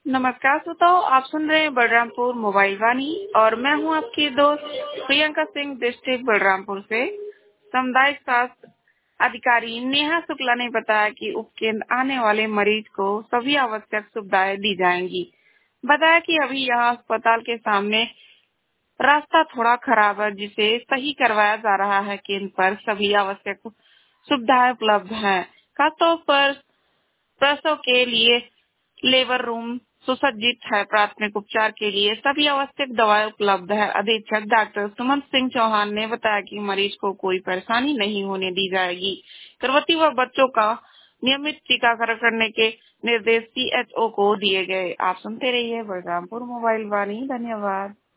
नमस्कार श्रोताओ, आप सुन रहे हैं बलरामपुर मोबाइल वाणी और मैं हूं आपकी दोस्त प्रियंका सिंह, डिस्ट्रिक्ट बलरामपुर से। सामुदायिक स्वास्थ्य अधिकारी नेहा शुक्ला ने बताया कि उपकेंद्र आने वाले मरीज को सभी आवश्यक सुविधाएं दी जाएंगी। बताया कि अभी यहाँ अस्पताल के सामने रास्ता थोड़ा खराब है, जिसे सही करवाया जा रहा है। केंद्र पर सभी आवश्यक सुविधाएं उपलब्ध हैं। खासतौर पर प्रसव के लिए लेबर रूम सुसज्जित है। प्राथमिक उपचार के लिए सभी आवश्यक दवाएं उपलब्ध है। अधीक्षक डॉक्टर सुमन सिंह चौहान ने बताया कि मरीज को कोई परेशानी नहीं होने दी जाएगी। गर्भवती व बच्चों का नियमित टीकाकरण करने के निर्देश सीएचओ को दिए गए। आप सुनते रहिए बलरामपुर मोबाइल वाणी। धन्यवाद।